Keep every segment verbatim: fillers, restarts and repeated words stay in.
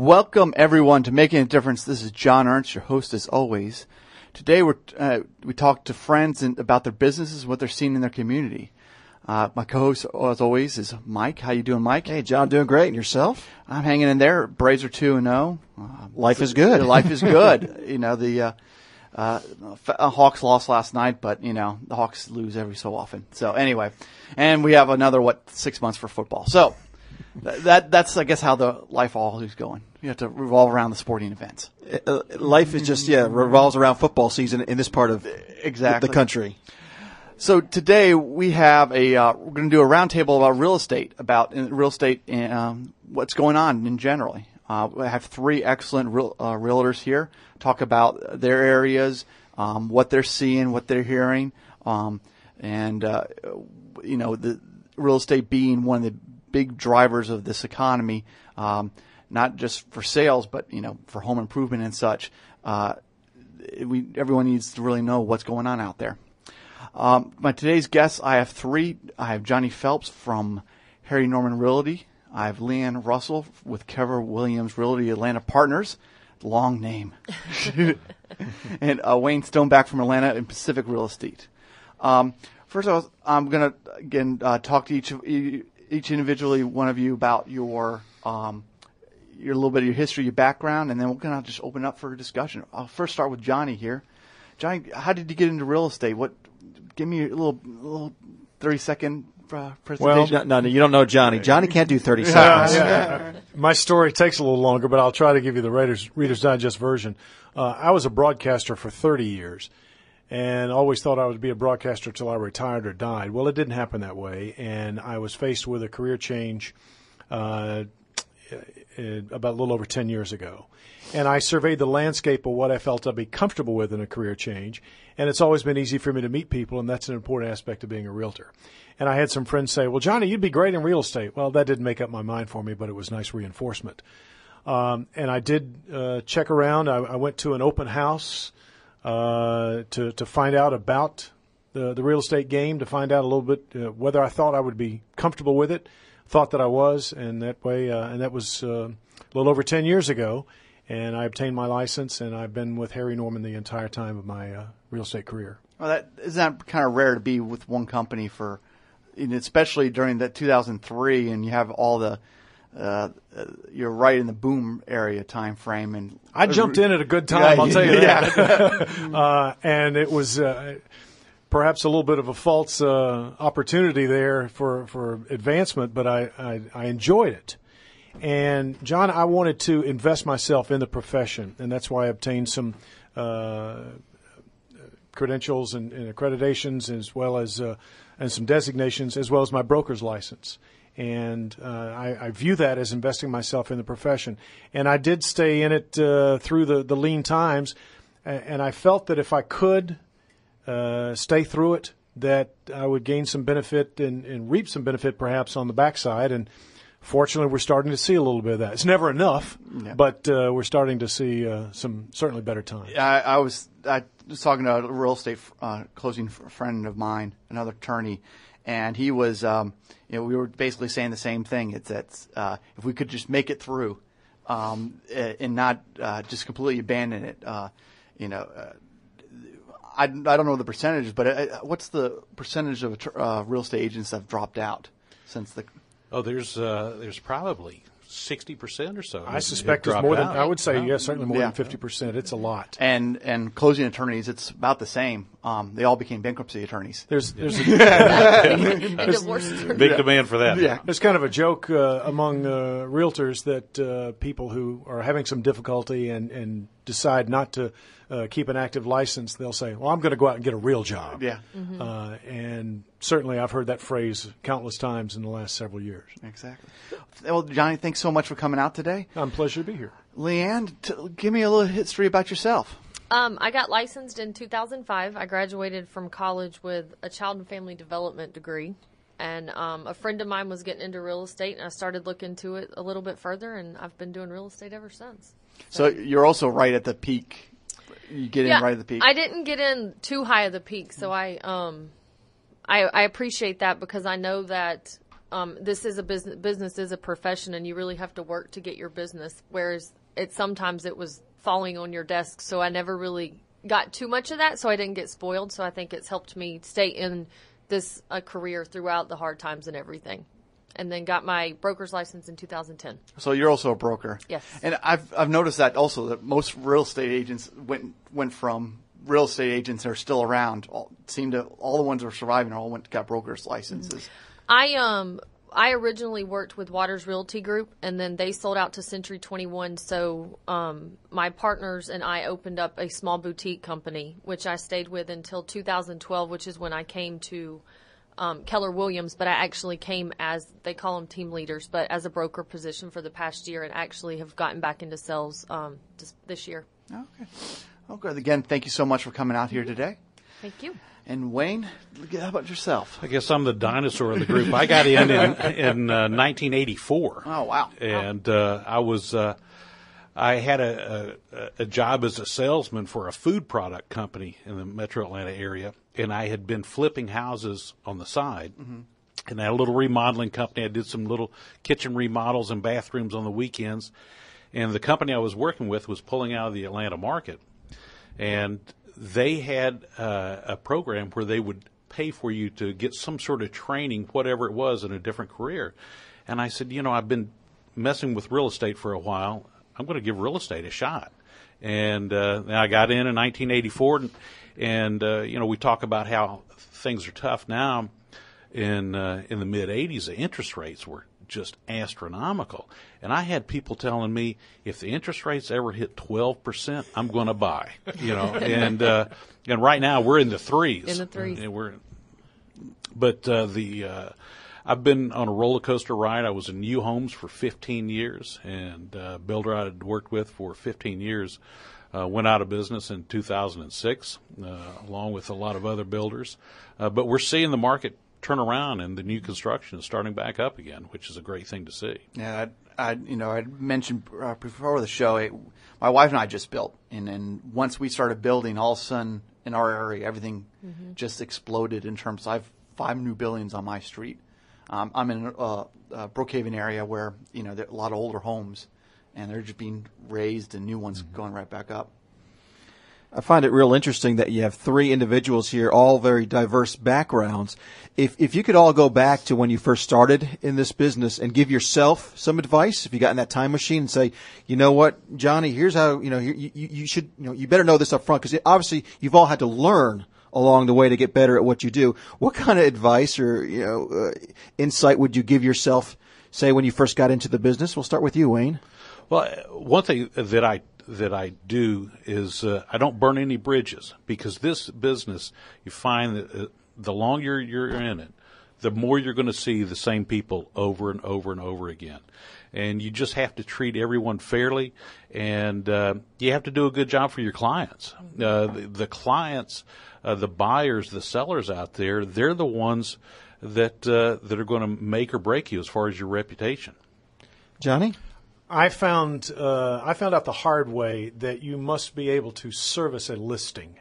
welcome everyone to Making a Difference. This is John Ernst, your host as always. Today we're, uh, we talk to friends and about their businesses and what they're seeing in their community. Uh, my co-host, as always, is Mike. How you doing, Mike? Hey, John, doing great. And yourself? I'm hanging in there. Braves are two and oh. Uh, life is good. Life is good. You know, the uh, uh, Hawks lost last night, but, you know, the Hawks lose every so often. So, anyway. And we have another, what, six months for football. So, th- that that's, I guess, how the life all is going. You have to revolve around the sporting events. Uh, life is just, yeah, revolves around football season in this part of exactly. the country. So today we have a uh, we're going to do a roundtable about real estate, about uh, real estate and um, what's going on in generally. Uh, I have three excellent real, uh, realtors here talk about their areas, um, what they're seeing, what they're hearing, um, and uh, you know the real estate being one of the big drivers of this economy, um, not just for sales but you know for home improvement and such. Uh, we everyone needs to really know what's going on out there. Um, my today's guests, I have three. I have Johnny Phelps from Harry Norman Realty. I have Leanne Russell with Kever Williams Realty Atlanta Partners. Long name. And uh, Wayne Stoneback from Atlanta and Pacific Real Estate. Um, first of all, I'm going to, again, uh, talk to each of, each individually, one of you, about your um, your little bit of your history, your background, and then we're going to just open up for a discussion. I'll first start with Johnny here. Johnny, how did you get into real estate? What? Give me a little, little thirty-second uh, presentation. Well, no, no, you don't know Johnny. Johnny can't do thirty seconds. Yeah, yeah. My story takes a little longer, but I'll try to give you the Raiders, Reader's Digest version. Uh, I was a broadcaster for thirty years and always thought I would be a broadcaster until I retired or died. Well, it didn't happen that way, and I was faced with a career change uh, about a little over ten years ago. And I surveyed the landscape of what I felt I'd be comfortable with in a career change. And it's always been easy for me to meet people, and that's an important aspect of being a realtor. And I had some friends say, well, Johnny, you'd be great in real estate. Well, that didn't make up my mind for me, but it was nice reinforcement. Um, and I did uh, check around. I, I went to an open house uh, to, to find out about the, the real estate game, to find out a little bit uh, whether I thought I would be comfortable with it, thought that I was, and that way, uh, and that was uh, a little over ten years ago. And I obtained my license, and I've been with Harry Norman the entire time of my uh, real estate career. Well, that isn't that kind of rare to be with one company for, especially during that two thousand three, and you have all the, uh, uh, you're right in the boom area time frame. And I jumped in at a good time, yeah, I'll tell you yeah. that. uh, and it was uh, perhaps a little bit of a false uh, opportunity there for, for advancement, but I, I, I enjoyed it. And, John, I wanted to invest myself in the profession, and that's why I obtained some uh, credentials and, and accreditations as well as uh, and some designations as well as my broker's license. And uh, I, I view that as investing myself in the profession. And I did stay in it uh, through the, the lean times, and I felt that if I could uh, stay through it, that I would gain some benefit and, and reap some benefit perhaps on the backside. And fortunately, we're starting to see a little bit of that. It's never enough, yeah. but uh, we're starting to see uh, some certainly better times. I, I was I was talking to a real estate uh, closing friend of mine, another attorney, and he was, um, you know, we were basically saying the same thing. It's that uh, if we could just make it through um, and not uh, just completely abandon it, uh, you know. Uh, I, I don't know the percentages, but uh, what's the percentage of uh, real estate agents that have dropped out since the Oh, there's uh, there's probably sixty percent or so. I suspect it's more than, out. I would say, oh. yes, certainly more yeah. than fifty percent. It's a lot. And and closing attorneys, it's about the same. Um, they all became bankruptcy attorneys. There's there's a, and divorce attorneys. Big demand for that. Yeah. There's kind of a joke uh, among uh, realtors that uh, people who are having some difficulty and, and decide not to uh, keep an active license, they'll say, well, I'm going to go out and get a real job. Yeah. Mm-hmm. Uh, and certainly I've heard that phrase countless times in the last several years. Exactly. Well, Johnny, thanks so much for coming out today. I'm a pleasure to be here. Leanne, t- give me a little history about yourself. Um, I got licensed in two thousand five. I graduated from college with a child and family development degree. And um, a friend of mine was getting into real estate, and I started looking into it a little bit further, and I've been doing real estate ever since. So, so you're also right at the peak. You get yeah, in right at the peak. I didn't get in too high of the peak, so I um, I, I appreciate that because I know that um, this is a business. Business is a profession, and you really have to work to get your business. Whereas it sometimes it was falling on your desk. So I never really got too much of that, so I didn't get spoiled. So I think it's helped me stay in this uh, career throughout the hard times and everything. And then got my broker's license in two thousand ten. So you're also a broker. Yes. And I've I've noticed that also, that most real estate agents went went from real estate agents that are still around. All, seem to all the ones that are surviving all went got broker's licenses. I um I originally worked with Waters Realty Group, and then they sold out to Century twenty-one. So um, my partners and I opened up a small boutique company, which I stayed with until two thousand twelve, which is when I came to um, Keller Williams. But I actually came as, they call them team leaders, but as a broker position for the past year, and actually have gotten back into sales um, this, this year. Okay. Okay. Again, thank you so much for coming out here today. Thank you. And Wayne, how about yourself? I guess I'm the dinosaur of the group. I got in in, in uh, nineteen eighty-four. Oh, wow. And uh, I was, uh, I had a, a, a job as a salesman for a food product company in the metro Atlanta area, and I had been flipping houses on the side. Mm-hmm. And I had a little remodeling company. I did some little kitchen remodels and bathrooms on the weekends. And the company I was working with was pulling out of the Atlanta market. And they had uh, a program where they would pay for you to get some sort of training, whatever it was, in a different career. And I said, you know, I've been messing with real estate for a while. I'm going to give real estate a shot. And uh, I got in in nineteen eighty-four, and, and uh, you know, we talk about how things are tough now. In uh, in the mid eighties, the interest rates were just astronomical. And I had people telling me, if the interest rates ever hit twelve percent, I'm going to buy, you know, and, uh, and right now we're in the threes. In the threes. And we're, but, uh, the, uh, I've been on a roller coaster ride. I was in New Homes for fifteen years, and, uh, builder I had worked with for fifteen years, uh, went out of business in two thousand six, uh, along with a lot of other builders. Uh, but we're seeing the market turn around, and the new construction is starting back up again, which is a great thing to see. Yeah, I, I you know, I mentioned uh, before the show, it, my wife and I just built, and then once we started building, all of a sudden in our area, everything mm-hmm. just exploded in terms. I have five new buildings on my street. Um, I'm in a uh, uh, Brookhaven area where you know there are a lot of older homes, and they're just being raised, and new ones mm-hmm. going right back up. I find it real interesting that you have three individuals here, all very diverse backgrounds. If if you could all go back to when you first started in this business and give yourself some advice, if you got in that time machine and say, you know what, Johnny, here's how, you know, you, you, you should, you know, you better know this up front, because obviously you've all had to learn along the way to get better at what you do. What kind of advice or, you know, uh, insight would you give yourself, say, when you first got into the business? We'll start with you, Wayne. Well, one thing that I that I do is uh, I don't burn any bridges, because this business, you find that uh, the longer you're in it, the more you're going to see the same people over and over and over again. And you just have to treat everyone fairly, and uh, you have to do a good job for your clients. Uh, the, the clients, uh, the buyers, the sellers out there, they're the ones that uh, that are going to make or break you as far as your reputation. Johnny? I found uh, I found out the hard way that you must be able to service a listing.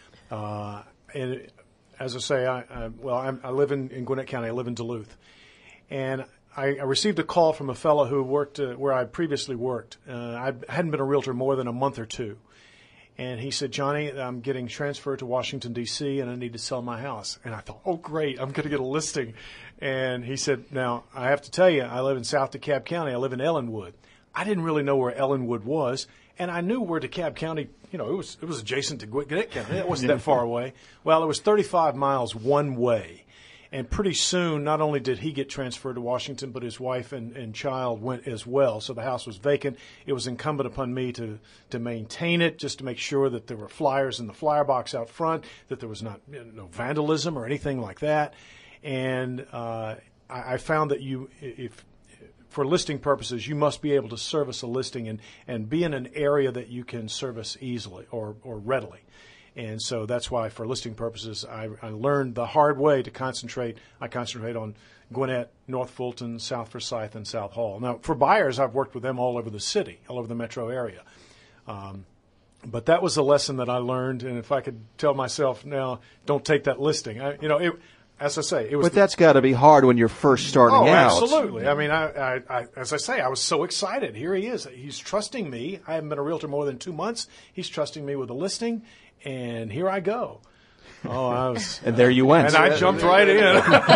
Uh, and as I say, I, I well, I'm, I live in, in Gwinnett County. I live in Duluth, and I, I received a call from a fellow who worked uh, where I previously worked. Uh, I hadn't been a realtor more than a month or two, and he said, "Johnny, I'm getting transferred to Washington D C and I need to sell my house." And I thought, "Oh, great! I'm going to get a listing." And he said, "Now I have to tell you, I live in South DeKalb County. I live in Ellenwood." I didn't really know where Ellenwood was, and I knew where DeKalb County, you know, it was it was adjacent to Gwinnett County. It wasn't that far away. Well, it was thirty-five miles one way, and pretty soon, not only did he get transferred to Washington, but his wife and, and child went as well. So the house was vacant. It was incumbent upon me to, to maintain it, just to make sure that there were flyers in the flyer box out front, that there was not you know, no vandalism or anything like that. And uh, I, I found that you, if for listing purposes, you must be able to service a listing and, and be in an area that you can service easily or, or readily. And so that's why, for listing purposes, I, I learned the hard way to concentrate. I concentrate on Gwinnett, North Fulton, South Forsyth, and South Hall. Now, for buyers, I've worked with them all over the city, all over the metro area. Um, but that was a lesson that I learned. And if I could tell myself now, don't take that listing. I, you know, it, as I say, it was. But the, that's got to be hard when you're first starting oh, out. absolutely. I mean, I, I, I, as I say, I was so excited. Here he is. He's trusting me. I haven't been a realtor more than two months. He's trusting me with a listing, and here I go. Oh, I was. And there you went. And I jumped right in.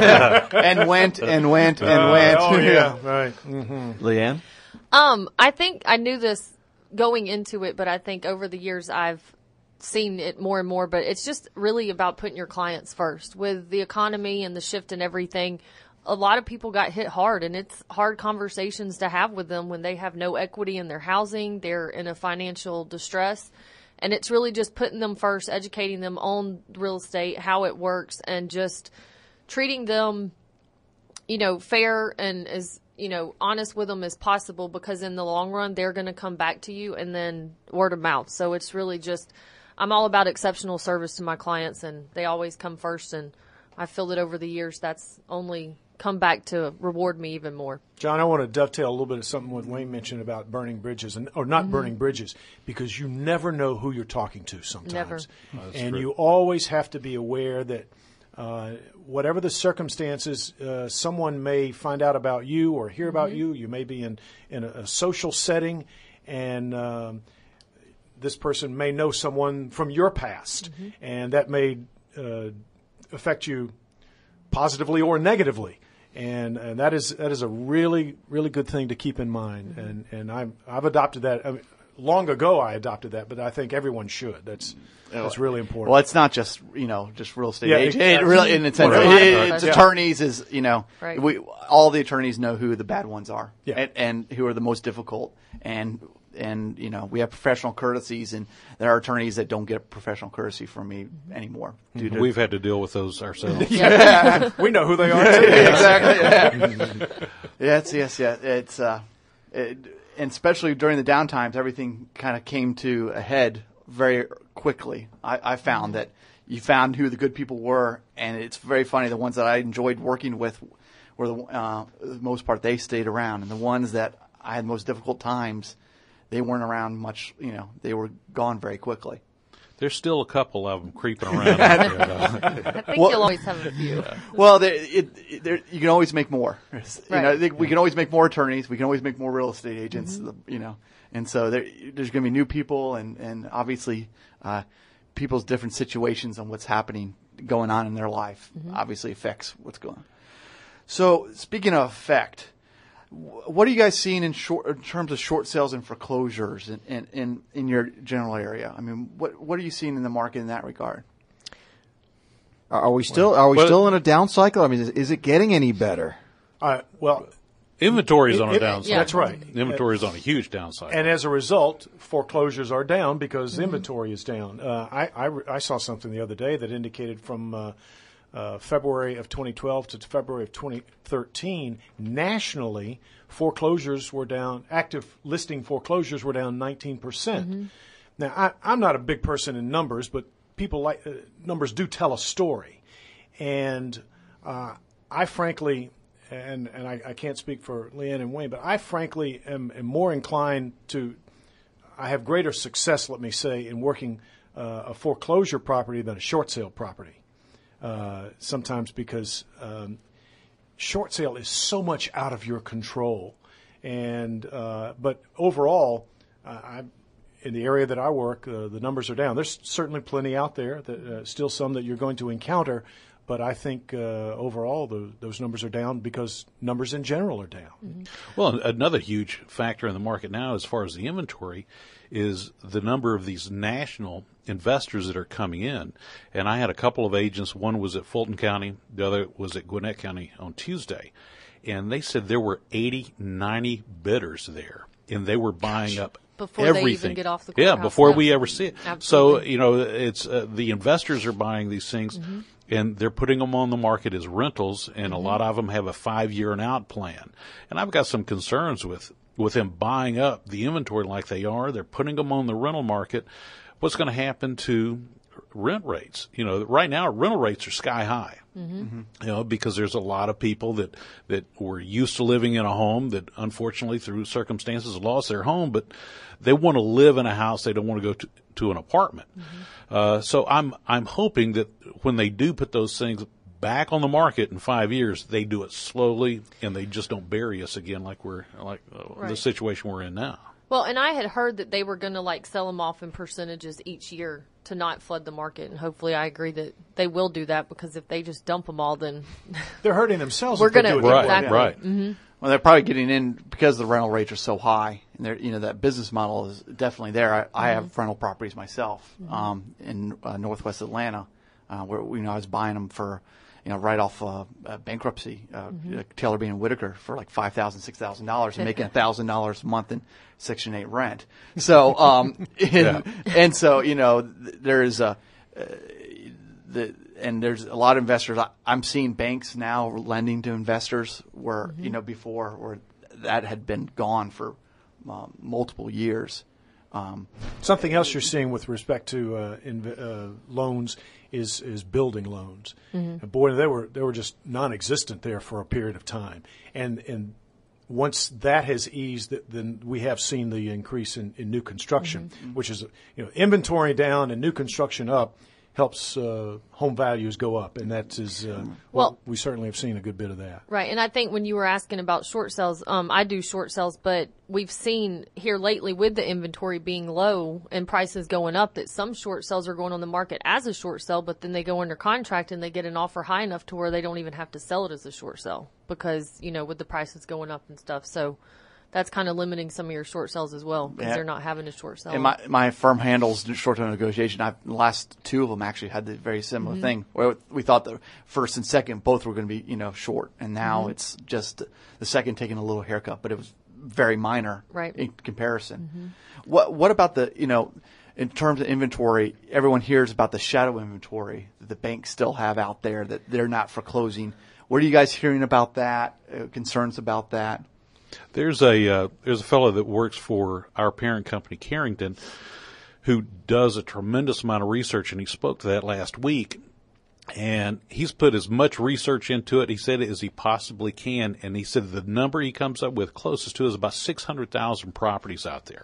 and went and went and Uh, went. oh yeah, right. Mm-hmm. Leanne? Um, I think I knew this going into it, but I think over the years I've seen it more and more. But it's just really about putting your clients first. With the economy and the shift and everything, a lot of people got hit hard, and it's hard conversations to have with them when they have no equity in their housing, they're in a financial distress. And it's really just putting them first, educating them on real estate, how it works, and just treating them, you know, fair and as, you know, honest with them as possible, because in the long run, they're going to come back to you, and then word of mouth. So it's really just, I'm all about exceptional service to my clients, and they always come first. And I feel that over the years, that's only come back to reward me even more. John, I want to dovetail a little bit of something what Wayne mentioned about burning bridges, and or not mm-hmm. burning bridges, because you never know who you're talking to sometimes. Never. Oh, and true. You always have to be aware that uh, whatever the circumstances, uh, someone may find out about you or hear about mm-hmm. you. You may be in, in a, a social setting, and um, this person may know someone from your past, mm-hmm. and that may uh, affect you positively or negatively. And, and that is that is a really really good thing to keep in mind, mm-hmm. and and I'm I've adopted that. I mean, long ago I adopted that, but I think everyone should. That's that's really important. Well, it's not just you know just real estate yeah, agents. It, it really, in its sense, well, it, right. it's yeah. attorneys is you know right. we all the attorneys know who the bad ones are, yeah. and, and who are the most difficult, and and you know we have professional courtesies, and there are attorneys that don't get professional courtesy from me mm-hmm. anymore. Due to We've had to deal with those ourselves. yeah. We know who they are too. Exactly. Yeah. yes, yes, yeah. It's uh, it, and especially during the downtimes, everything kind of came to a head very quickly. I, I found that you found who the good people were, and it's very funny. The ones that I enjoyed working with were the uh, the most part they stayed around, and the ones that I had the most difficult times, they weren't around much. You know, they were gone very quickly. There's still a couple of them creeping around. out there, though. I think Well- you'll always have a few. Well, there, it, it, there, you can always make more. You Right. know, they, we can always make more attorneys. We can always make more real estate agents. Mm-hmm. You know, and so there, there's going to be new people, and and obviously, uh, people's different situations on what's happening, going on in their life, Mm-hmm. obviously affects what's going on. So, speaking of effect, wh- what are you guys seeing in short in terms of short sales and foreclosures in, in, in, in your general area? I mean, what what are you seeing in the market in that regard? Are we still are we Well- still in a down cycle? I mean, is, is it getting any better? Uh, well, Inventory is on a it- downside. Yeah. that's right. Inventory is on a huge downside. And as a result, foreclosures are down because Mm-hmm. inventory is down. Uh, I, I, I saw something the other day that indicated from uh, uh, February of twenty twelve to February of twenty thirteen, nationally, foreclosures were down, active listing foreclosures were down nineteen percent. Mm-hmm. Now, I, I'm not a big person in numbers, but people like uh, numbers do tell a story. And uh, I frankly, and, and I, I can't speak for Leanne and Wayne, but I frankly am, am more inclined to, I have greater success, let me say, in working uh, a foreclosure property than a short sale property. Uh, sometimes because um, short sale is so much out of your control. And uh, but overall, uh, I, in the area that I work, uh, the numbers are down. There's certainly plenty out there, that, uh, still some that you're going to encounter. But I think uh, overall, the, those numbers are down because numbers in general are down. Mm-hmm. Well, another huge factor in the market now, as far as the inventory, is the number of these national investors that are coming in. And I had a couple of agents. One was at Fulton County. The other was at Gwinnett County on Tuesday. And they said there were eighty, ninety bidders there. And they were buying up Before everything. they even get off the Yeah, courthouse before steps. we ever see it. Absolutely. So, you know, it's uh, the investors are buying these things. Mm-hmm. And they're putting them on the market as rentals, and Mm-hmm. a lot of them have a five-year and out plan. And I've got some concerns with with them buying up the inventory like they are. They're putting them on the rental market. What's going to happen to rent rates? You know, right now rental rates are sky high. Mm-hmm. You know, because there's a lot of people that that were used to living in a home that unfortunately through circumstances lost their home, but they want to live in a house. They don't want to go to, to an apartment. Mm-hmm. Uh, so I'm I'm hoping that when they do put those things back on the market in five years, they do it slowly, and they just don't bury us again like we're like uh, Right. the situation we're in now. Well, and I had heard that they were going to like sell them off in percentages each year to not flood the market, and hopefully, I agree that they will do that, because if they just dump them all, then They're hurting themselves. we're if they going to do it that way. Right, exactly. right. Mm-hmm. Well, they're probably getting in because the rental rates are so high, and they're, you know, that business model is definitely there. I, I have rental properties myself um, in uh, Northwest Atlanta, uh, where you know I was buying them for, you know, right off uh, uh, bankruptcy, uh, Taylor Bean and Whitaker for like five thousand, six thousand dollars, and making a thousand dollars a month in Section Eight rent. So, um, and, Yeah. and so you know, th- there is a. Uh, the and there's a lot of investors. I, I'm seeing banks now lending to investors where you know before where that had been gone for um, multiple years. Um, Something else you're seeing with respect to uh, inv- uh, loans is is building loans. And boy, they were they were just non-existent there for a period of time. And and once that has eased, then we have seen the increase in, in new construction, which is you know inventory down and new construction up helps uh, home values go up, and that is uh, well, Well- we certainly have seen a good bit of that. Right, and I think when you were asking about short sales, um, I do short sales, but we've seen here lately with the inventory being low and prices going up that some short sales are going on the market as a short sale, but then they go under contract and they get an offer high enough to where they don't even have to sell it as a short sale because, you know, with the prices going up and stuff. So that's kind of limiting some of your short sales as well because Yeah. they're not having a short sale. And my my firm handles short-term negotiation. I've, the last two of them actually had the very similar thing where we thought the first and second both were going to be you know short, and now it's just the second taking a little haircut, but it was very minor Right. in comparison. What what about the you know in terms of inventory? Everyone hears about the shadow inventory that the banks still have out there that they're not foreclosing. What are you guys hearing about that? Uh, concerns about that? There's a uh, there's a fellow that works for our parent company, Carrington, who does a tremendous amount of research, and he spoke to that last week. And he's put as much research into it, he said, as he possibly can. And he said the number he comes up with closest to is about six hundred thousand properties out there.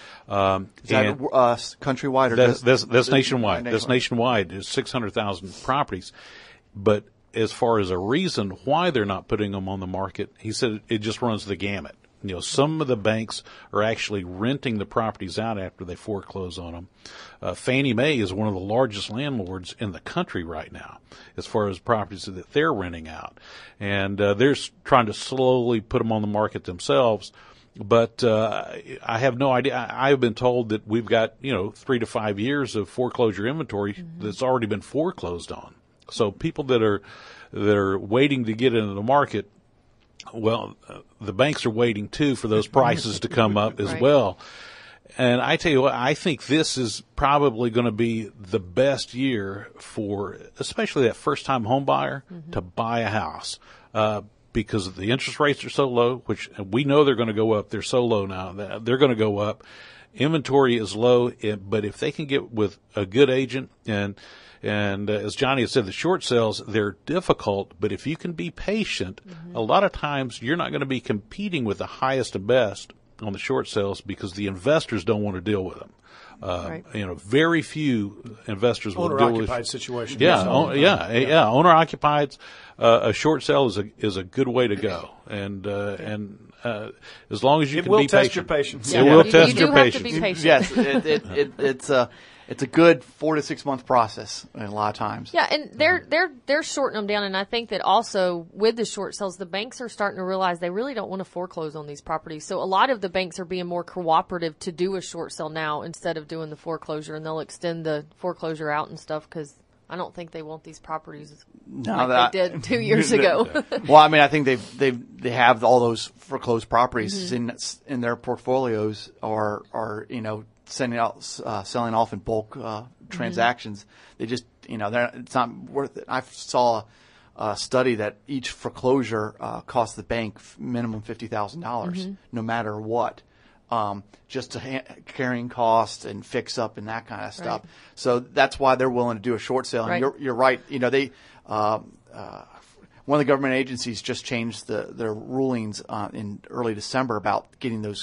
Um, Is that and- uh, countrywide or that's, just- that's, that's just nationwide. That's nationwide is six hundred thousand properties. But as far as a reason why they're not putting them on the market, he said it just runs the gamut. You know, some of the banks are actually renting the properties out after they foreclose on them. Uh, Fannie Mae is one of the largest landlords in the country right now as far as properties that they're renting out. And uh, they're s- trying to slowly put them on the market themselves. But uh, I have no idea. I, I've been told that we've got, you know, three to five years of foreclosure inventory that's already been foreclosed on. So people that are that are waiting to get into the market, well, uh, the banks are waiting too for those prices to come up as Right. well. And I tell you what, I think this is probably going to be the best year for, especially that first-time home buyer, to buy a house uh, because the interest rates are so low, which we know they're going to go up. They're so low now that they're going to go up. Inventory is low, but if they can get with a good agent and And uh, as Johnny has said, the short sales, they're difficult, but if you can be patient, a lot of times you're not going to be competing with the highest and best on the short sales because the investors don't want to deal with them. Uh, Right. You know, very few investors will deal with. Owner-occupied situation. Yeah, Yes. own, yeah, yeah, yeah. Owner occupied. Uh, a short sale is a is a good way to go, and uh, and uh, as long as you It can will be test patient. your patience. It Yeah. will You- test you your do have to patience. be patient. Yes, it, it, it, it's a it's a good four to six month process a lot of times. Yeah, and they're they're they're shorting them down, and I think that also with the short sales, the banks are starting to realize they really don't want to foreclose on these properties. So a lot of the banks are being more cooperative to do a short sale now instead of doing the foreclosure, and they'll extend the foreclosure out and stuff because I don't think they want these properties No, like that- they did two years ago. Well, I mean, I think they've they they have all those foreclosed properties Mm-hmm. in in their portfolios, or are you know sending out uh, selling off in bulk uh, transactions. They just you know they're it's not worth it. I saw a study that each foreclosure uh, costs the bank f- minimum fifty thousand dollars, Mm-hmm. no matter what. Um, just to ha- carrying costs and fix up and that kind of stuff. Right. So that's why they're willing to do a short sale. And Right. you're, you're right. You know, they, um, uh, one of the government agencies just changed the, their rulings uh, in early December about getting those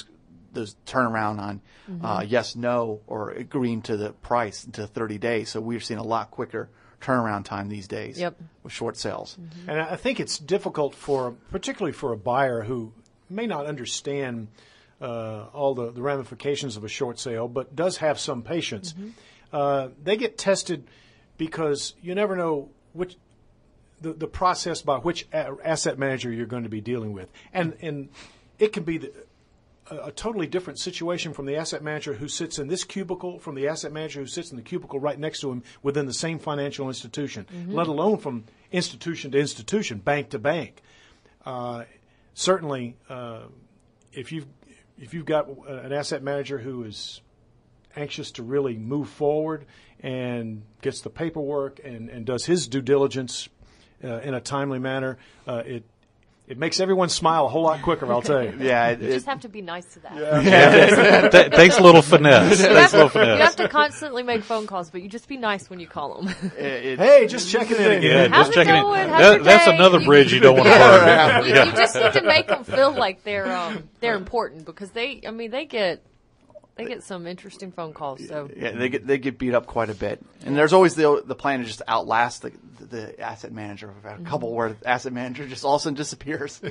those turnaround on Mm-hmm. uh, yes, no, or agreeing to the price into thirty days. So we're seeing a lot quicker turnaround time these days Yep. with short sales. Mm-hmm. And I think it's difficult for, particularly for a buyer who may not understand uh, all the, the ramifications of a short sale, but does have some patience. Mm-hmm. Uh, they get tested because you never know which the, the process by which a- asset manager you're going to be dealing with, and and it can be the, a, a totally different situation from the asset manager who sits in this cubicle, from the asset manager who sits in the cubicle right next to him within the same financial institution, let alone from institution to institution, bank to bank. Uh, certainly, uh, if you've if you've got an asset manager who is anxious to really move forward and gets the paperwork and, and does his due diligence uh, in a timely manner, uh, it it makes everyone smile a whole lot quicker, I'll tell you. Yeah, it, You it, just have to be nice to that. Th- thanks a little finesse. You Thanks a have, little you have finesse. to constantly make phone calls, but you just be nice when you call them. it, Hey, just checking in again. Yeah, How's just it checking going? it. How's That, your that's day? another You- bridge you don't want to Yeah. burn. you, Yeah. you just need to make them feel like they're um, they're important because they, I mean, they get they get some interesting phone calls. So yeah, they get they get beat up quite a bit, and there's always the the plan to just outlast the the asset manager. We've had a couple where the asset manager just all of a sudden disappears.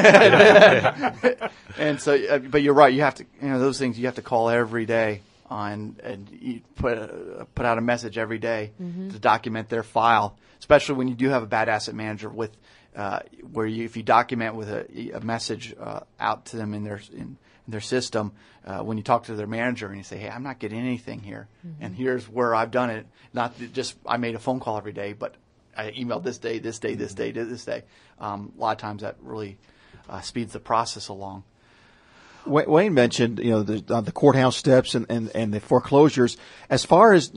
yeah. And so, uh, but you're right. You have to, you know, those things you have to call every day on, and you put uh, put out a message every day to document their file. Especially when you do have a bad asset manager, with uh, where you, if you document with a, a message uh, out to them in their in, in their system, uh, when you talk to their manager and you say, "Hey, I'm not getting anything here, and here's where I've done it. Not that just I made a phone call every day, but I emailed this day, this day, this day, this day." Um, a lot of times that really uh, speeds the process along. Wa- Wayne mentioned, you know, the, uh, the courthouse steps and, and, and the foreclosures. As far as,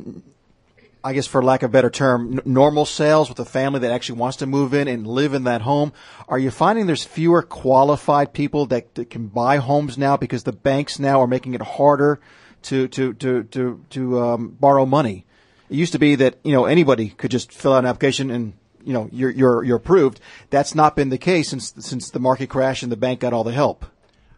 I guess for lack of a better term, n- normal sales with a family that actually wants to move in and live in that home, are you finding there's fewer qualified people that, that can buy homes now because the banks now are making it harder to to to to, to um, borrow money? It used to be that, you know, anybody could just fill out an application and, you know, you're you're you're approved. That's not been the case since since the market crashed and the bank got all the help.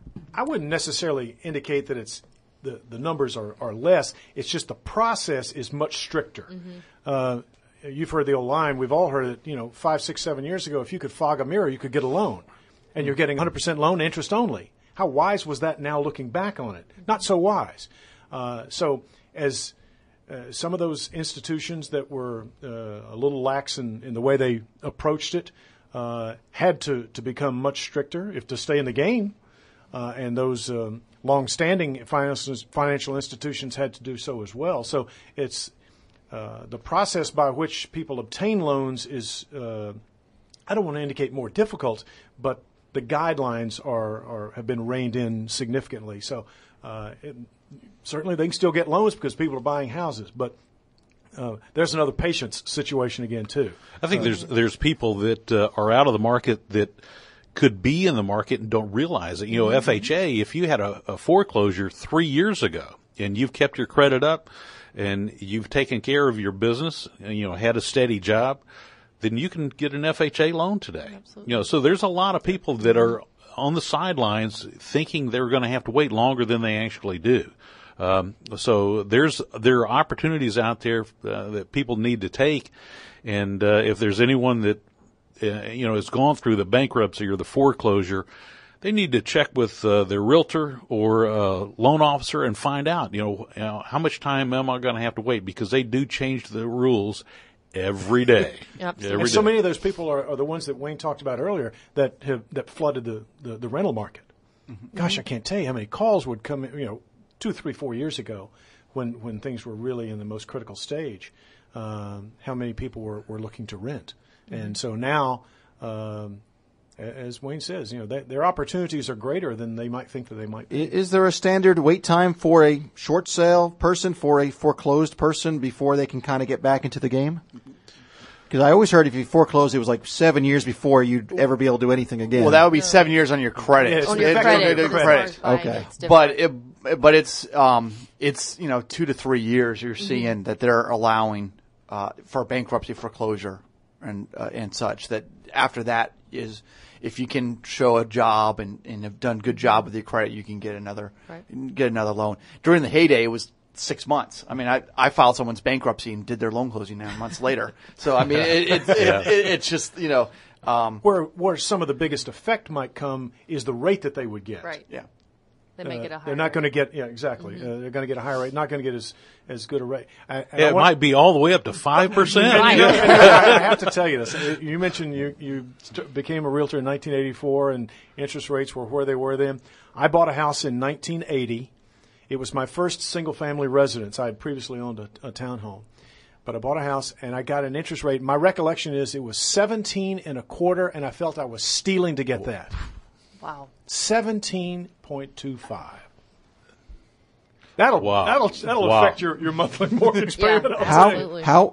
I wouldn't necessarily indicate that it's the, the numbers are, are less. It's just the process is much stricter. Uh, you've heard the old line. We've all heard it, you know, five, six, seven years ago. If you could fog a mirror, you could get a loan. And you're getting one hundred percent loan interest only. How wise was that now looking back on it? Not so wise. Uh, so as uh, some of those institutions that were uh, a little lax in, in the way they approached it uh, had to, to become much stricter if to stay in the game. Uh, and those um, long-standing financial, financial institutions had to do so as well. So it's uh, the process by which people obtain loans is, uh, I don't want to indicate more difficult, but the guidelines are, are have been reined in significantly. So uh, it, certainly they can still get loans because people are buying houses, but uh, there's another patience situation again too. I think there's there's people that uh, are out of the market that could be in the market and don't realize it. You know, F H A, if you had a, a foreclosure three years ago and you've kept your credit up and you've taken care of your business and, you know, had a steady job, then you can get an F H A loan today. Absolutely. You know, so there's a lot of people that are on the sidelines thinking they're going to have to wait longer than they actually do. Um, so there's, there are opportunities out there uh, that people need to take. And, uh, if there's anyone that, Uh, you know, has gone through the bankruptcy or the foreclosure, they need to check with uh, their realtor or uh, loan officer and find out, you know, you know, how much time am I going to have to wait? Because they do change the rules every day. Absolutely. Every And so day. many of those people are, are the ones that Wayne talked about earlier that have that flooded the, the, the rental market. Gosh, I can't tell you how many calls would come in, you know, two, three, four years ago when, when things were really in the most critical stage, um, how many people were, were looking to rent. And so now, um, a- as Wayne says, you know, they, their opportunities are greater than they might think that they might be. I- Is there a standard wait time for a short sale person, for a foreclosed person, before they can kind of get back into the game? Because I always heard if you foreclosed, it was like seven years before you'd ever be able to do anything again. Well, that would be seven years on your credit. Yeah, it's On your It- credit, it- it- but as credit. far as buying, Okay. it's different. But it, but it's um it's you know two to three years you're seeing that they're allowing uh, for bankruptcy foreclosure and uh, and such, that after that is if you can show a job and, and have done a good job with your credit, you can get another Right. get another loan. During the heyday, it was six months. I mean, I, I filed someone's bankruptcy and did their loan closing nine months later. So I mean, it, it, it, Yeah. it, it's just you know, um, Where where some of the biggest effect might come is the rate that they would get. Right. yeah. They make it a higher. They're not going to rate. get, yeah, exactly. Uh, they're going to get a higher rate, not going to get as, as good a rate. I, and I It want- might be all the way up to five percent. Right. You know, and I I have to tell you this. You mentioned you, you st- became a realtor in nineteen eighty-four and interest rates were where they were then. I bought a house in nineteen eighty. It was my first single-family residence. I had previously owned a, a townhome. But I bought a house and I got an interest rate. My recollection is it was seventeen and a quarter, and I felt I was stealing to get that. Wow. seventeen point two five. That'll Wow. that'll that'll Wow. affect your, your monthly mortgage Yeah. payment. I'll How tell you. Absolutely. how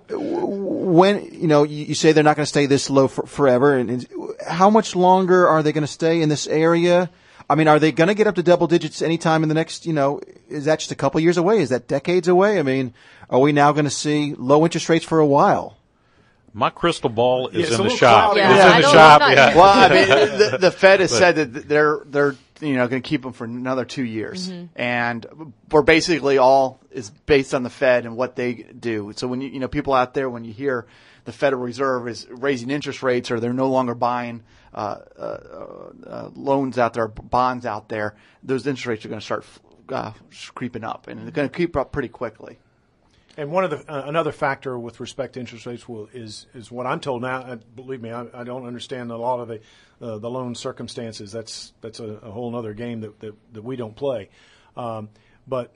when you know you, you say they're not going to stay this low for, forever, and, and how much longer are they going to stay in this area? I mean, are they going to get up to double digits anytime in the next? You know, is that just a couple years away? Is that decades away? I mean, are we now going to see low interest rates for a while? My crystal ball Yeah, is it's a in the little shop. cloudy. Yeah, It's I in the don't- shop. I'm not- Yeah. Well, I mean, the, the Fed has said that they're they're you know going to keep them for another two years, and we're basically all is based on the Fed and what they do. So when you you know people out there, when you hear the Federal Reserve is raising interest rates or they're no longer buying uh, uh, uh, loans out there, bonds out there, those interest rates are going to start uh, creeping up, and they're going to creep up pretty quickly. And one of the uh, another factor with respect to interest rates will, is is what I'm told now. Uh, believe me, I, I don't understand a lot of the uh, the loan circumstances. That's that's a, a whole other game that, that, that we don't play. Um, but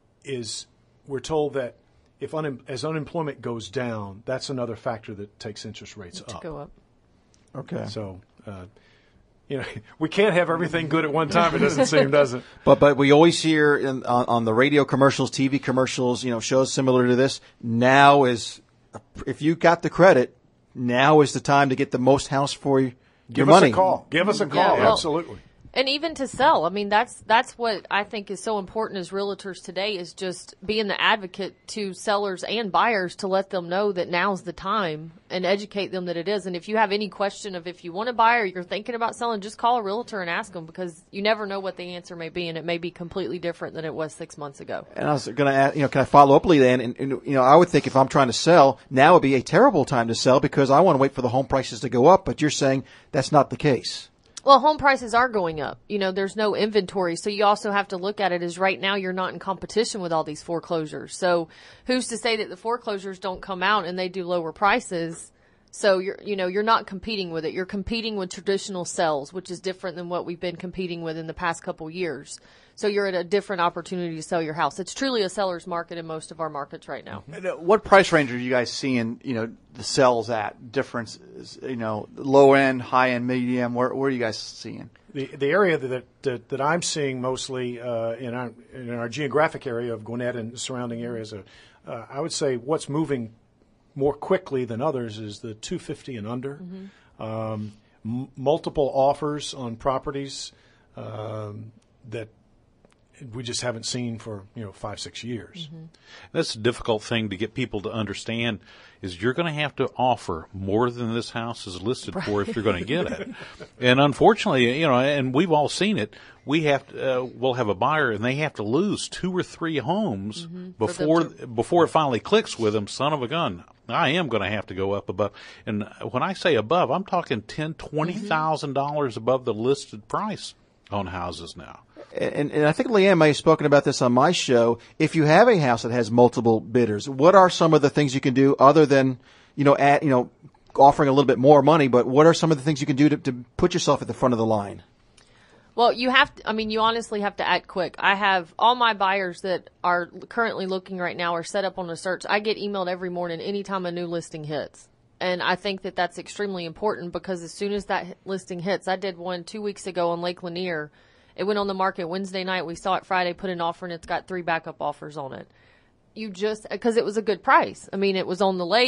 is we're told that if un, as unemployment goes down, that's another factor that takes interest rates To up. go up. Okay. So. Uh, you know, we can't have everything good at one time. It doesn't seem, does it? But but we always hear in, on, on the radio commercials, T V commercials, you know, shows similar to this. Now is, if you got the credit, now is the time to get the most house for your Give money. us a call. Give us a Yeah, call. well- Absolutely. And even to sell, I mean, that's that's what I think is so important as realtors today is just being the advocate to sellers and buyers to let them know that now's the time and educate them that it is. And if you have any question of if you want to buy or you're thinking about selling, just call a realtor and ask them because you never know what the answer may be, and it may be completely different than it was six months ago. And I was going to ask, you know, can I follow up, Lee, then? And, and, you know, I would think if I'm trying to sell, now would be a terrible time to sell because I want to wait for the home prices to go up. But you're saying that's not the case. Well, home prices are going up. You know, there's no inventory. So you also have to look at it as right now you're not in competition with all these foreclosures. So who's to say that the foreclosures don't come out and they do lower prices? So you're, you know, you're not competing with it. You're competing with traditional sales, which is different than what we've been competing with in the past couple years. So you're at a different opportunity to sell your house. It's truly a seller's market in most of our markets right now. And, uh, What price range are you guys seeing, you know, the sales at? Differences, you know, low end, high end, medium. Where, where are you guys seeing? The the area that that, that I'm seeing mostly uh, in our in our geographic area of Gwinnett and surrounding areas, uh, uh, I would say what's moving more quickly than others is the two fifty and under. Um, m- multiple offers on properties um, that we just haven't seen for you know five six years. That's a difficult thing to get people to understand is you're going to have to offer more than this house is listed for if you're going to get it. And unfortunately, you know, and we've all seen it, we have to, uh, we'll have a buyer and they have to lose two or three homes before, to- before it finally clicks with them, son of a gun. I am going to have to go up above. And when I say above, I'm talking ten, twenty thousand dollars above the listed price on houses now. And, and I think Leanne may have spoken about this on my show. If you have a house that has multiple bidders, what are some of the things you can do other than, you know, add, you know, offering a little bit more money? But what are some of the things you can do to, to put yourself at the front of the line? Well, you have to, I mean, you honestly have to act quick. I have all my buyers that are currently looking right now are set up on a search. I get emailed every morning anytime a new listing hits. And I think that that's extremely important because as soon as that hit- listing hits, I did one two weeks ago on Lake Lanier. It went on the market Wednesday night. We saw it Friday, put an offer, and it's got three backup offers on it. You just, because it was a good price. I mean, it was on the lake.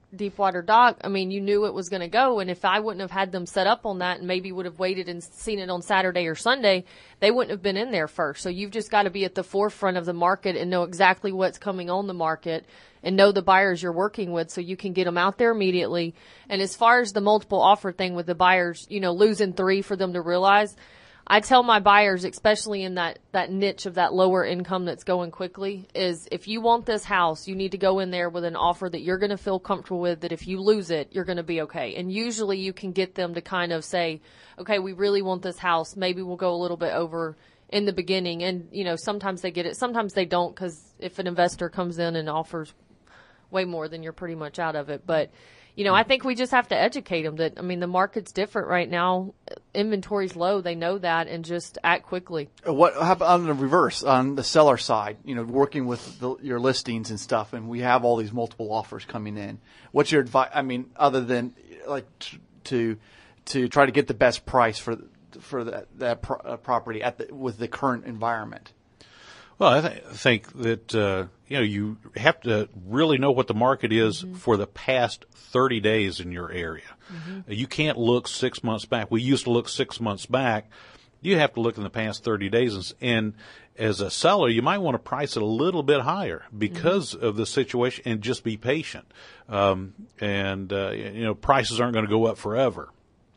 Deepwater Dock, I mean, you knew it was going to go. And if I wouldn't have had them set up on that and maybe would have waited and seen it on Saturday or Sunday, they wouldn't have been in there first. So you've just got to be at the forefront of the market and know exactly what's coming on the market and know the buyers you're working with so you can get them out there immediately. And as far as the multiple offer thing with the buyers, you know, losing three for them to realize, I tell my buyers, especially in that, that niche of that lower income that's going quickly, is if you want this house, you need to go in there with an offer that you're going to feel comfortable with, that if you lose it, you're going to be okay. And usually you can get them to kind of say, okay, we really want this house. Maybe we'll go a little bit over in the beginning. And, you know, sometimes they get it. Sometimes they don't, because if an investor comes in and offers way more, then you're pretty much out of it. But, you know, I think we just have to educate them that, I mean, the market's different right now. Inventory's low. They know that, and just act quickly. What how about on the reverse, on the seller side, you know, working with the, your listings and stuff, and we have all these multiple offers coming in. What's your advice? I mean, other than like t- to to try to get the best price for for that that pro- uh, property at the, with the current environment. Well, I th- think that, uh, you know, you have to really know what the market is mm-hmm. for the past thirty days in your area. Mm-hmm. You can't look six months back. We used to look six months back. You have to look in the past thirty days. And as a seller, you might want to price it a little bit higher because mm-hmm. of the situation, and just be patient. Um, and, uh, you know, prices aren't going to go up forever.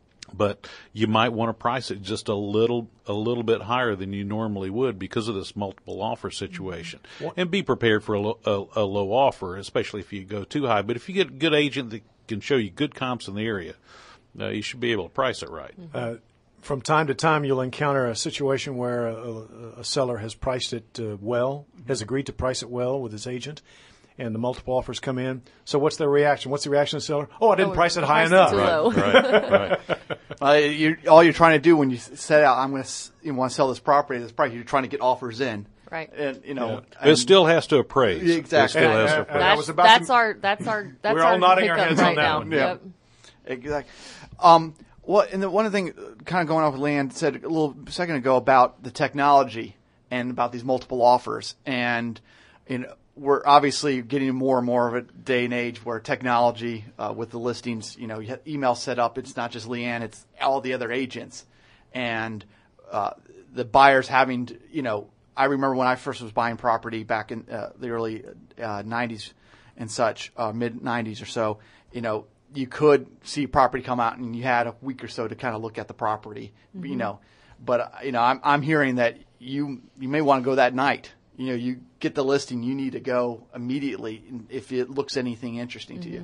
But you might want to price it just a little a little bit higher than you normally would because of this multiple offer situation. Mm-hmm. And be prepared for a, lo, a, a low offer, especially if you go too high. But if you get a good agent that can show you good comps in the area, uh, you should be able to price it right. Mm-hmm. Uh, from time to time, you'll encounter a situation where a, a seller has priced it uh, well, has agreed to price it well with his agent, and the multiple offers come in. So what's their reaction? What's the reaction of the seller? Oh, I didn't oh, price it high enough. Right, right, right. Uh, you, all you're trying to do when you set out, I'm going to you want to sell this property at this price, you're trying to get offers in. Right. And, you know, yeah. It still has to appraise. Exactly. It still And, has to uh, appraise. I That's, was about that's to- our that's our that's We're our all nodding our hiccup heads on right that now. one. Yeah. Yep. Exactly. Um, well, and the one thing, kind of going off what Leanne said a little second ago about the technology and about these multiple offers, and you know, we're obviously getting more and more of a day and age where technology uh, with the listings, you know, you have email set up. It's not just Leanne; it's all the other agents, and uh, the buyers having, to, you know, I remember when I first was buying property back in uh, the early uh, nineties and such, uh, mid nineties or so. You know, you could see property come out, and you had a week or so to kind of look at the property. Mm-hmm. You know, but uh, you know, I'm I'm hearing that you you may want to go that night. You know, you get the listing, you need to go immediately if it looks anything interesting mm-hmm. to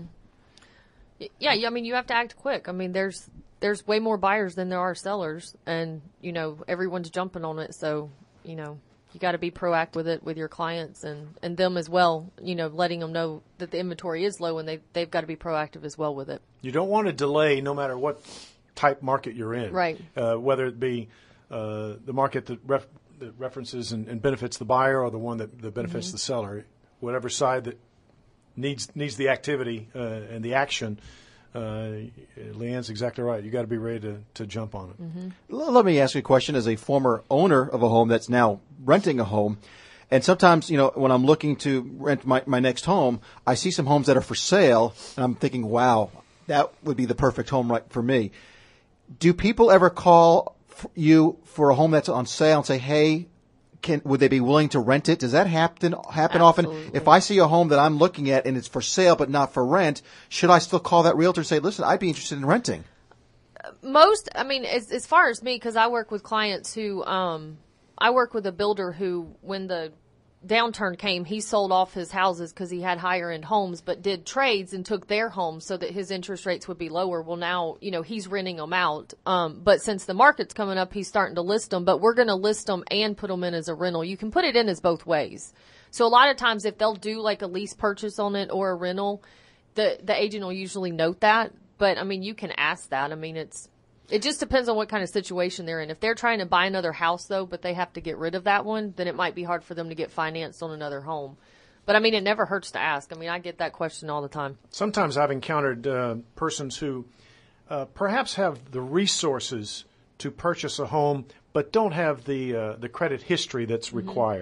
you. Yeah, I mean, you have to act quick. I mean, there's there's way more buyers than there are sellers, and you know, everyone's jumping on it. So, you know, you got to be proactive with it with your clients and, and them as well. You know, letting them know that the inventory is low, and they they've got to be proactive as well with it. You don't want to delay, no matter what type market you're in, right? Uh, whether it be uh, the market that, ref- that references and, and benefits the buyer, or the one that, that benefits mm-hmm. the seller, whatever side that needs needs the activity uh, and the action. Uh, Leanne's exactly right. You got to be ready to, to jump on it. Mm-hmm. Let me ask you a question. As a former owner of a home that's now renting a home, and sometimes, you know, when I'm looking to rent my, my next home, I see some homes that are for sale, and I'm thinking, wow, that would be the perfect home right for me. Do people ever call you for a home that's on sale and say, hey, Can, would they be willing to rent it? Does that happen happen Absolutely. often? If I see a home that I'm looking at and it's for sale but not for rent, should I still call that realtor and say, listen, I'd be interested in renting? Most, I mean, as, as far as me, because I work with clients who, um, I work with a builder who, when the downturn came, he sold off his houses because he had higher end homes, but did trades and took their homes so that his interest rates would be lower. Well, now, you know, he's renting them out. Um, but since the market's coming up, he's starting to list them, but we're going to list them and put them in as a rental. You can put it in as both ways. So a lot of times if they'll do like a lease purchase on it or a rental, the, the agent will usually note that. But I mean, you can ask that. I mean, it's, it just depends on what kind of situation they're in. If they're trying to buy another house, though, but they have to get rid of that one, then it might be hard for them to get financed on another home. But, I mean, it never hurts to ask. I mean, I get that question all the time. Sometimes I've encountered uh, persons who uh, perhaps have the resources to purchase a home but don't have the uh, the credit history that's required.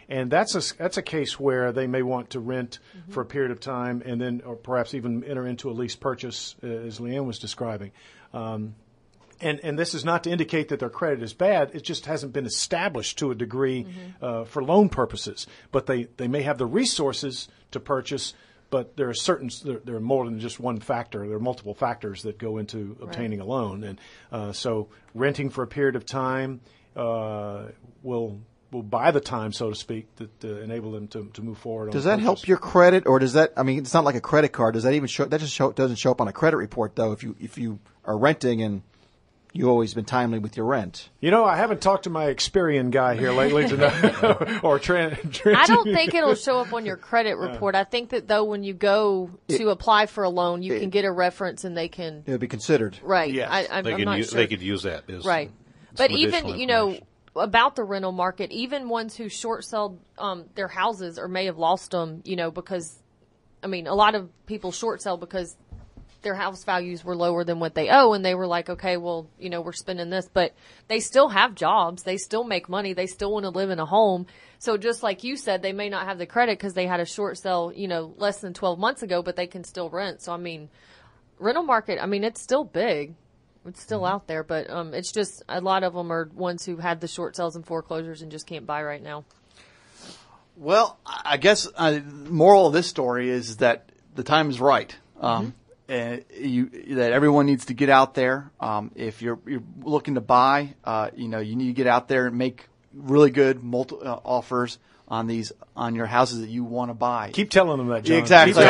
And that's a, that's a case where they may want to rent mm-hmm. for a period of time and then, or perhaps even enter into a lease purchase, uh, as Leanne was describing. Um, and, and this is not to indicate that their credit is bad. It just hasn't been established to a degree mm-hmm. uh, for loan purposes. But they, they may have the resources to purchase, but there are certain, there, there are more than just one factor. There are multiple factors that go into obtaining right. a loan. And uh, so renting for a period of time uh, will will buy the time, so to speak, that uh, enable them to, to move forward. Does on that purchase. help your credit, or does that? I mean, it's not like a credit card. Does that even show? That just show, doesn't show up on a credit report, though. If you if you are renting and you've always been timely with your rent. You know, I haven't talked to my Experian guy here lately to know, or Trent. I don't think it'll show up on your credit report. I think that though, when you go to it, apply for a loan, you it, can get a reference and they can. It'll be considered. Right. Yes. I, I'm, they I'm can not use, sure. They could use that. As right. But even you know. About the rental market, even ones who short sell um, their houses or may have lost them, you know, because, I mean, a lot of people short sell because their house values were lower than what they owe, and they were like, okay, well, you know, we're spending this, but they still have jobs, they still make money, they still want to live in a home. So just like you said, they may not have the credit because they had a short sell, you know, less than twelve months ago, but they can still rent. So I mean, rental market, I mean, it's still big. It's still out there, but um, it's just a lot of them are ones who had the short sales and foreclosures and just can't buy right now. Well, I guess uh, the moral of this story is that the time is right. Um, mm-hmm. and you, that everyone needs to get out there. Um, if you're, you're looking to buy, uh, you know, you need to get out there and make really good multi, uh, offers on these on your houses that you want to buy. Keep telling them that, John. Exactly.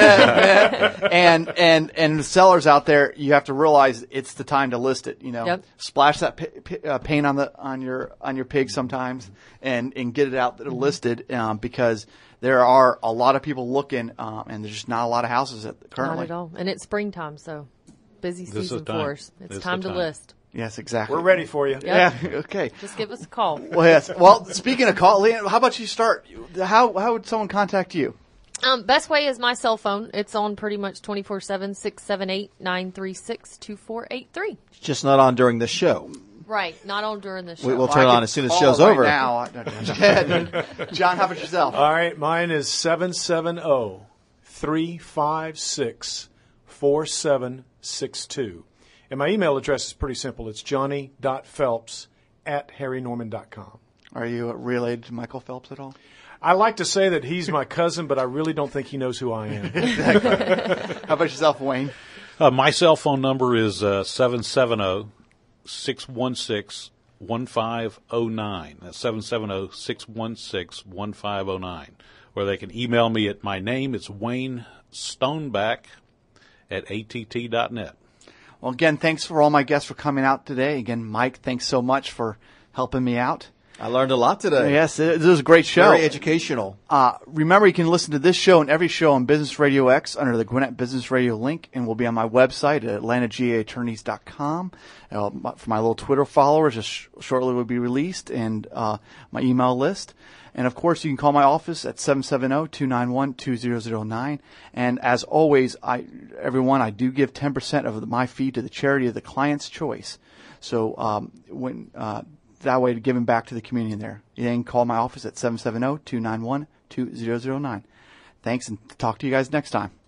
and and and the sellers out there, you have to realize it's the time to list it. You know, yep. splash that p- p- uh, paint on the on your on your pig sometimes, and and get it out there listed um, because there are a lot of people looking, um, and there's just not a lot of houses at, currently. Not at all, and it's springtime, so busy season for us. It's this time to time. list. Yes, exactly. We're ready for you. Yep. Yeah. Okay. Just give us a call. Well, yes. Well, speaking of call, Leanne, how about you start? How how would someone contact you? Um, best way is my cell phone. It's on pretty much twenty-four seven, six seven eight, nine three six, two four eight three. It's just not on during the show. Right. Not on during the show. We, we'll Well, turn I it on could as soon as the call show's right over. Now. John, how about yourself? All right. Mine is seven seven zero, three five six, four seven six two. And my email address is pretty simple. It's johnny dot phelps at harry norman dot com. Are you related to Michael Phelps at all? I like to say that he's my cousin, but I really don't think he knows who I am. How about yourself, Wayne? Uh, my cell phone number is uh, seven seven zero, six one six, one five zero nine. That's seven seven zero, six one six, one five zero nine. Or they can email me at my name. It's Wayne Stoneback at A T T dot net. Well, again, thanks for all my guests for coming out today. Again, Mike, thanks so much for helping me out. I learned a lot today. Yes, it, it was a great show. Very educational. Uh, remember, you can listen to this show and every show on Business Radio X under the Gwinnett Business Radio link, and will be on my website at atlanta g a attorneys dot com. Uh, for my little Twitter followers, just sh- shortly will be released, and uh, my email list. And, of course, you can call my office at seven seven zero, two nine one, two zero zero nine. And, as always, I everyone, I do give ten percent of my fee to the charity of the client's choice. So um, when uh, that way to give them back to the community in there. You can call my office at seven seven zero, two nine one, two zero zero nine. Thanks, and talk to you guys next time.